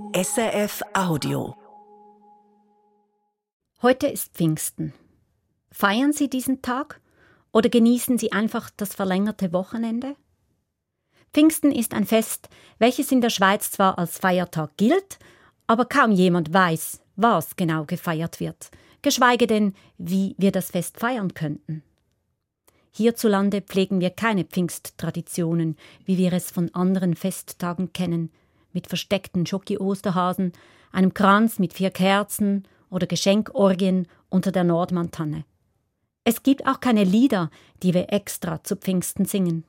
SRF Audio. Heute ist Pfingsten. Feiern Sie diesen Tag oder genießen Sie einfach das verlängerte Wochenende? Pfingsten ist ein Fest, welches in der Schweiz zwar als Feiertag gilt, aber kaum jemand weiß, was genau gefeiert wird, geschweige denn, wie wir das Fest feiern könnten. Hierzulande pflegen wir keine Pfingsttraditionen, wie wir es von anderen Festtagen kennen, mit versteckten Schoki-Osterhasen, einem Kranz mit 4 Kerzen oder Geschenkorgien unter der Nordmantanne. Es gibt auch keine Lieder, die wir extra zu Pfingsten singen.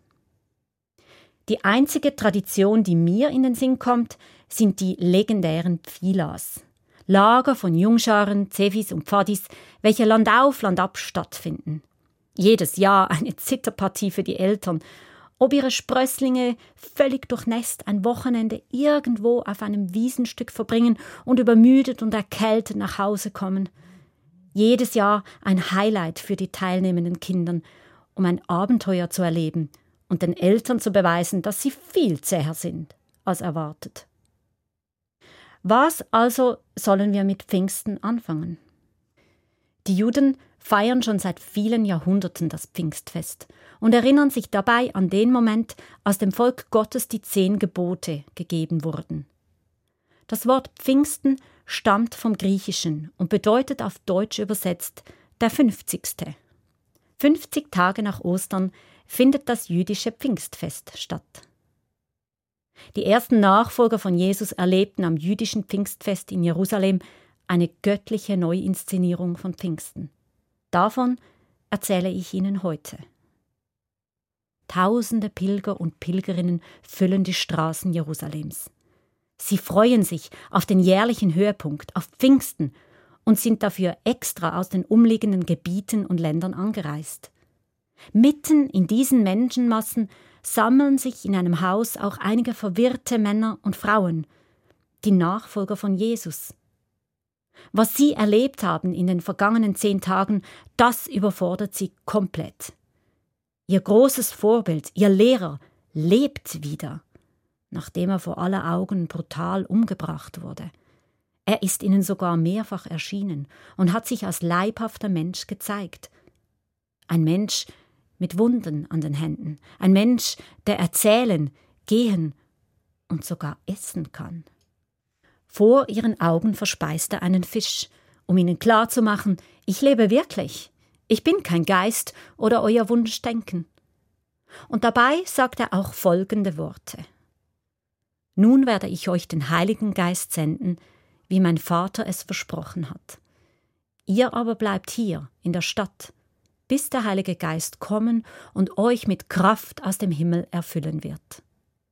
Die einzige Tradition, die mir in den Sinn kommt, sind die legendären Pfilas. Lager von Jungscharen, Zefis und Pfadis, welche landauf, landab stattfinden. Jedes Jahr eine Zitterpartie für die Eltern, ob ihre Sprösslinge völlig durchnässt ein Wochenende irgendwo auf einem Wiesenstück verbringen und übermüdet und erkältet nach Hause kommen. Jedes Jahr ein Highlight für die teilnehmenden Kinder, um ein Abenteuer zu erleben und den Eltern zu beweisen, dass sie viel zäher sind als erwartet. Was also sollen wir mit Pfingsten anfangen? Die Juden feiern schon seit vielen Jahrhunderten das Pfingstfest und erinnern sich dabei an den Moment, als dem Volk Gottes die 10 Gebote gegeben wurden. Das Wort Pfingsten stammt vom Griechischen und bedeutet auf Deutsch übersetzt der 50. 50 Tage nach Ostern findet das jüdische Pfingstfest statt. Die ersten Nachfolger von Jesus erlebten am jüdischen Pfingstfest in Jerusalem eine göttliche Neuinszenierung von Pfingsten. Davon erzähle ich Ihnen heute. Tausende Pilger und Pilgerinnen füllen die Straßen Jerusalems. Sie freuen sich auf den jährlichen Höhepunkt, auf Pfingsten, und sind dafür extra aus den umliegenden Gebieten und Ländern angereist. Mitten in diesen Menschenmassen sammeln sich in einem Haus auch einige verwirrte Männer und Frauen, die Nachfolger von Jesus. Was sie erlebt haben in den vergangenen 10 Tagen, das überfordert sie komplett. Ihr großes Vorbild, ihr Lehrer, lebt wieder, nachdem er vor aller Augen brutal umgebracht wurde. Er ist ihnen sogar mehrfach erschienen und hat sich als leibhafter Mensch gezeigt. Ein Mensch mit Wunden an den Händen, ein Mensch, der erzählen, gehen und sogar essen kann. Vor ihren Augen verspeist er einen Fisch, um ihnen klarzumachen, ich lebe wirklich, ich bin kein Geist oder euer Wunschdenken. Und dabei sagt er auch folgende Worte. Nun werde ich euch den Heiligen Geist senden, wie mein Vater es versprochen hat. Ihr aber bleibt hier in der Stadt, bis der Heilige Geist kommen und euch mit Kraft aus dem Himmel erfüllen wird.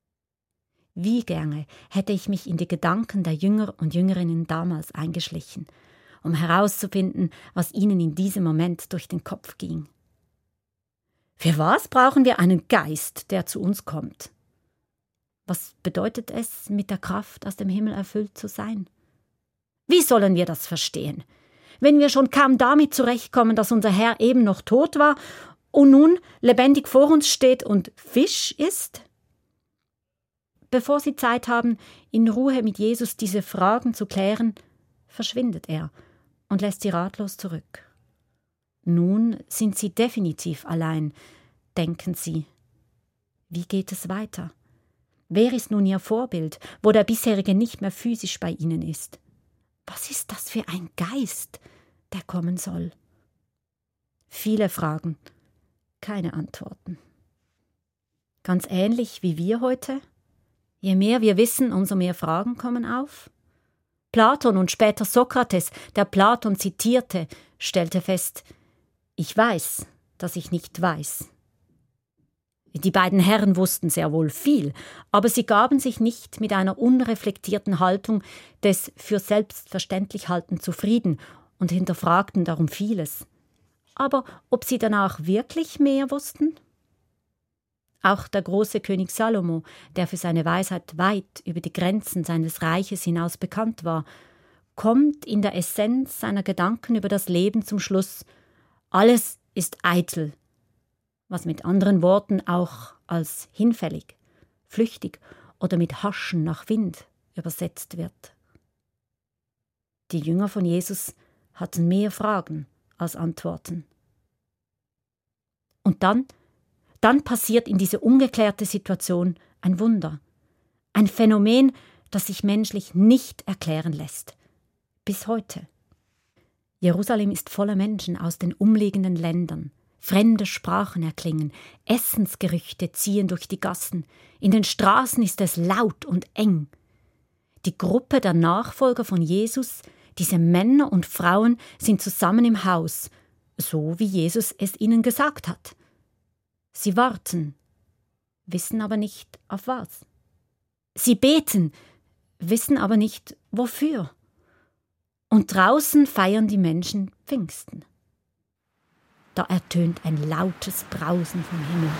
Wie gerne hätte ich mich in die Gedanken der Jünger und Jüngerinnen damals eingeschlichen, um herauszufinden, was ihnen in diesem Moment durch den Kopf ging. Für was brauchen wir einen Geist, der zu uns kommt? Was bedeutet es, mit der Kraft aus dem Himmel erfüllt zu sein? Wie sollen wir das verstehen, wenn wir schon kaum damit zurechtkommen, dass unser Herr eben noch tot war und nun lebendig vor uns steht und Fisch isst? Bevor sie Zeit haben, in Ruhe mit Jesus diese Fragen zu klären, verschwindet er und lässt sie ratlos zurück. Nun sind sie definitiv allein, denken sie. Wie geht es weiter? Wer ist nun ihr Vorbild, wo der bisherige nicht mehr physisch bei ihnen ist? Was ist das für ein Geist, der kommen soll? Viele Fragen, keine Antworten. Ganz ähnlich wie wir heute. Je mehr wir wissen, umso mehr Fragen kommen auf. Platon und später Sokrates, der Platon zitierte, stellte fest, ich weiß, dass ich nicht weiß. Die beiden Herren wussten sehr wohl viel, aber sie gaben sich nicht mit einer unreflektierten Haltung des für selbstverständlich halten zufrieden und hinterfragten darum vieles. Aber ob sie danach wirklich mehr wussten? Auch der große König Salomo, der für seine Weisheit weit über die Grenzen seines Reiches hinaus bekannt war, kommt in der Essenz seiner Gedanken über das Leben zum Schluss, alles ist eitel, was mit anderen Worten auch als hinfällig, flüchtig oder mit Haschen nach Wind übersetzt wird. Die Jünger von Jesus hatten mehr Fragen als Antworten. Und dann passiert in dieser ungeklärten Situation ein Wunder. Ein Phänomen, das sich menschlich nicht erklären lässt. Bis heute. Jerusalem ist voller Menschen aus den umliegenden Ländern. Fremde Sprachen erklingen, Essensgerüchte ziehen durch die Gassen. In den Straßen ist es laut und eng. Die Gruppe der Nachfolger von Jesus, diese Männer und Frauen, sind zusammen im Haus, so wie Jesus es ihnen gesagt hat. Sie warten, wissen aber nicht auf was. Sie beten, wissen aber nicht wofür. Und draußen feiern die Menschen Pfingsten. Da ertönt ein lautes Brausen vom Himmel.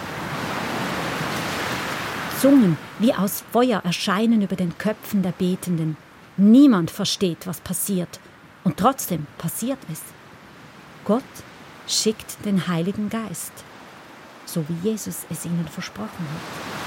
Zungen wie aus Feuer erscheinen über den Köpfen der Betenden. Niemand versteht, was passiert. Und trotzdem passiert es. Gott schickt den Heiligen Geist, so wie Jesus es ihnen versprochen hat.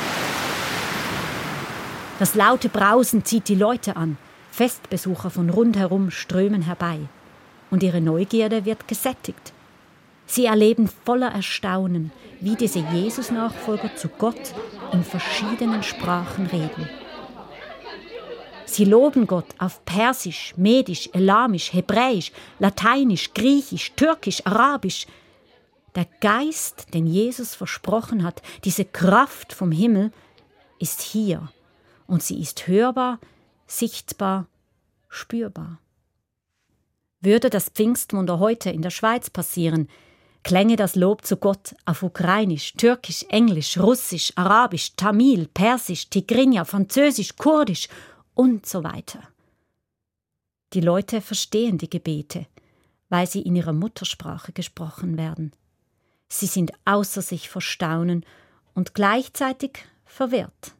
Das laute Brausen zieht die Leute an. Festbesucher von rundherum strömen herbei. Und ihre Neugierde wird gesättigt. Sie erleben voller Erstaunen, wie diese Jesus-Nachfolger zu Gott in verschiedenen Sprachen reden. Sie loben Gott auf Persisch, Medisch, Elamisch, Hebräisch, Lateinisch, Griechisch, Türkisch, Arabisch. Der Geist, den Jesus versprochen hat, diese Kraft vom Himmel, ist hier. Und sie ist hörbar, sichtbar, spürbar. Würde das Pfingstwunder heute in der Schweiz passieren, klänge das Lob zu Gott auf Ukrainisch, Türkisch, Englisch, Russisch, Arabisch, Tamil, Persisch, Tigrinya, Französisch, Kurdisch und so weiter. Die Leute verstehen die Gebete, weil sie in ihrer Muttersprache gesprochen werden. Sie sind außer sich vor Staunen und gleichzeitig verwirrt.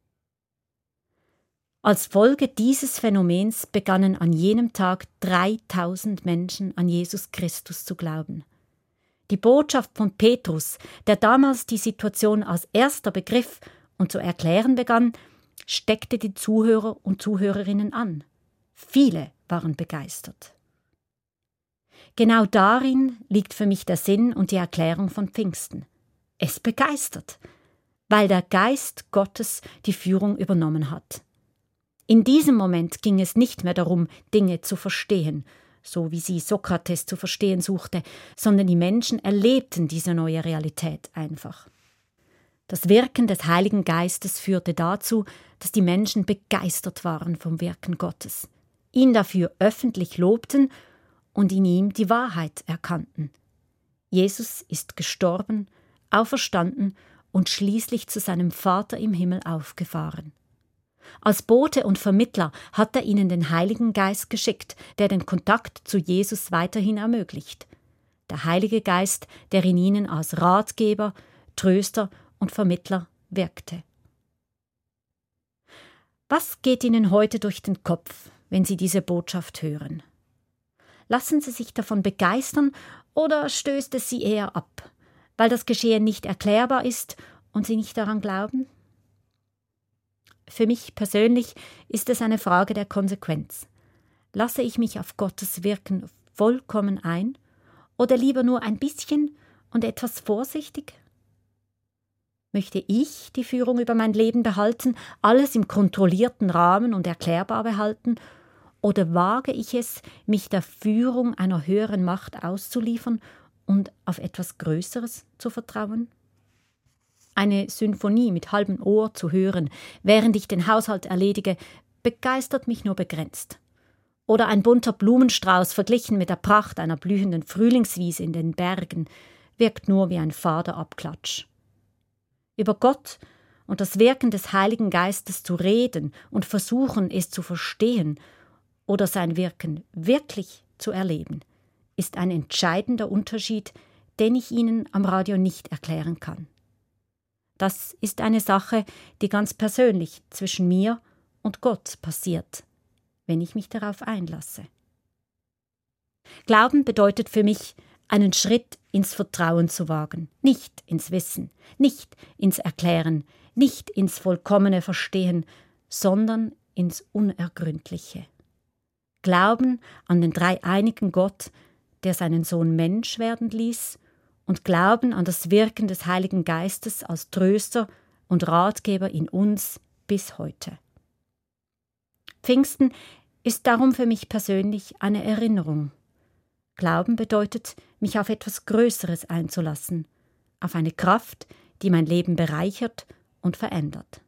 Als Folge dieses Phänomens begannen an jenem Tag 3000 Menschen an Jesus Christus zu glauben. Die Botschaft von Petrus, der damals die Situation als erster begriff und zu erklären begann, steckte die Zuhörer und Zuhörerinnen an. Viele waren begeistert. Genau darin liegt für mich der Sinn und die Erklärung von Pfingsten. Es begeistert, weil der Geist Gottes die Führung übernommen hat. In diesem Moment ging es nicht mehr darum, Dinge zu verstehen, so wie sie Sokrates zu verstehen suchte, sondern die Menschen erlebten diese neue Realität einfach. Das Wirken des Heiligen Geistes führte dazu, dass die Menschen begeistert waren vom Wirken Gottes, ihn dafür öffentlich lobten und in ihm die Wahrheit erkannten. Jesus ist gestorben, auferstanden und schließlich zu seinem Vater im Himmel aufgefahren. Als Bote und Vermittler hat er ihnen den Heiligen Geist geschickt, der den Kontakt zu Jesus weiterhin ermöglicht. Der Heilige Geist, der in ihnen als Ratgeber, Tröster und Vermittler wirkte. Was geht Ihnen heute durch den Kopf, wenn Sie diese Botschaft hören? Lassen Sie sich davon begeistern oder stößt es Sie eher ab, weil das Geschehen nicht erklärbar ist und Sie nicht daran glauben? Für mich persönlich ist es eine Frage der Konsequenz. Lasse ich mich auf Gottes Wirken vollkommen ein oder lieber nur ein bisschen und etwas vorsichtig? Möchte ich die Führung über mein Leben behalten, alles im kontrollierten Rahmen und erklärbar behalten, oder wage ich es, mich der Führung einer höheren Macht auszuliefern und auf etwas Größeres zu vertrauen? Eine Symphonie mit halbem Ohr zu hören, während ich den Haushalt erledige, begeistert mich nur begrenzt. Oder ein bunter Blumenstrauß verglichen mit der Pracht einer blühenden Frühlingswiese in den Bergen wirkt nur wie ein fader Abklatsch. Über Gott und das Wirken des Heiligen Geistes zu reden und versuchen, es zu verstehen oder sein Wirken wirklich zu erleben, ist ein entscheidender Unterschied, den ich Ihnen am Radio nicht erklären kann. Das ist eine Sache, die ganz persönlich zwischen mir und Gott passiert, wenn ich mich darauf einlasse. Glauben bedeutet für mich, einen Schritt ins Vertrauen zu wagen, nicht ins Wissen, nicht ins Erklären, nicht ins vollkommene Verstehen, sondern ins Unergründliche. Glauben an den dreieinigen Gott, der seinen Sohn Mensch werden ließ, und Glauben an das Wirken des Heiligen Geistes als Tröster und Ratgeber in uns bis heute. Pfingsten ist darum für mich persönlich eine Erinnerung. Glauben bedeutet, mich auf etwas Größeres einzulassen, auf eine Kraft, die mein Leben bereichert und verändert.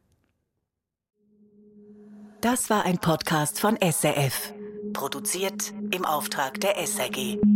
Das war ein Podcast von SRF, produziert im Auftrag der SRG.